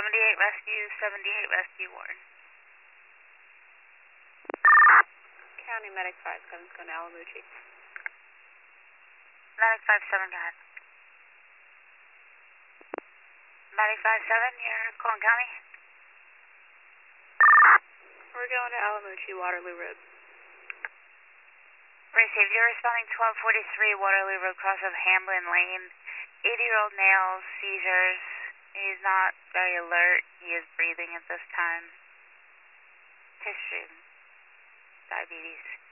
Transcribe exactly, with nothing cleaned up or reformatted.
seventy-eight Rescue, seventy-eight Rescue Warden. County Medic five seven going to Alamucci. Medic five seven, go ahead. Medic five seven, you're calling County? We're going to Alamucci, Waterloo Road. Receive, you're responding twelve forty-three Waterloo Road, cross of Hamlin Lane. eighty-year-old male, seizures. He's not very alert. He is breathing at this time. History of diabetes.